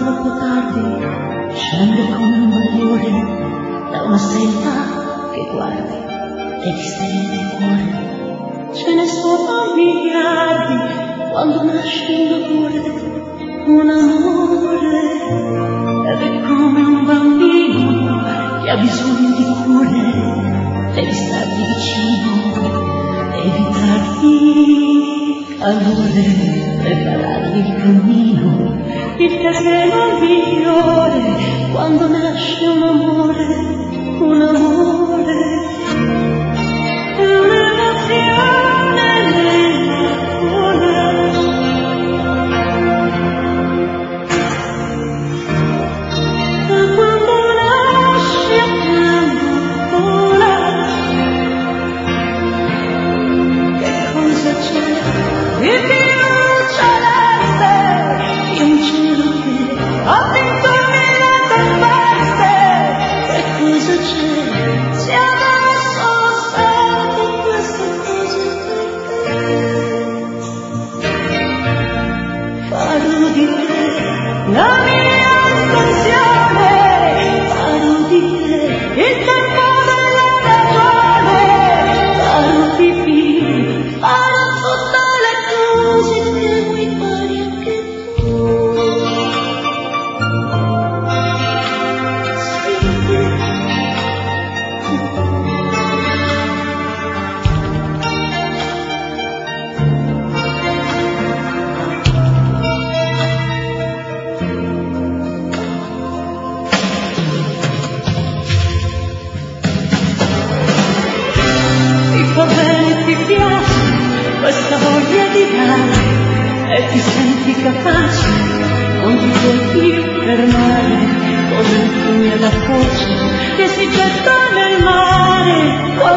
troppo tardi, scende come un bagliore da una selva che guardi e ti stende il cuore. Ce ne sono miliardi quando nasce un amore, ed è come un bambino che ha bisogno di cure, devi stargli vicino, evitargli calore, preparargli il cammino, il terreno migliore quando nasce un amore, un amore, è un'emozione nel cuore. E quando nasce accanto vola, che cosa c'è di più celeste di un cielo che ha vinto mille tempeste? Che cosa c'è? Siamo solo stati queste cose per te. Farò di te la mia espansione, farò di te il tempo della ragione, farò pipì, farò tutte le cose che vuoi fare anche tu. Ti fa bene, ti piace questa voglia di dare e ti senti capace, non ti puoi più fermare, come un fiume alla foce che si getta nel mare.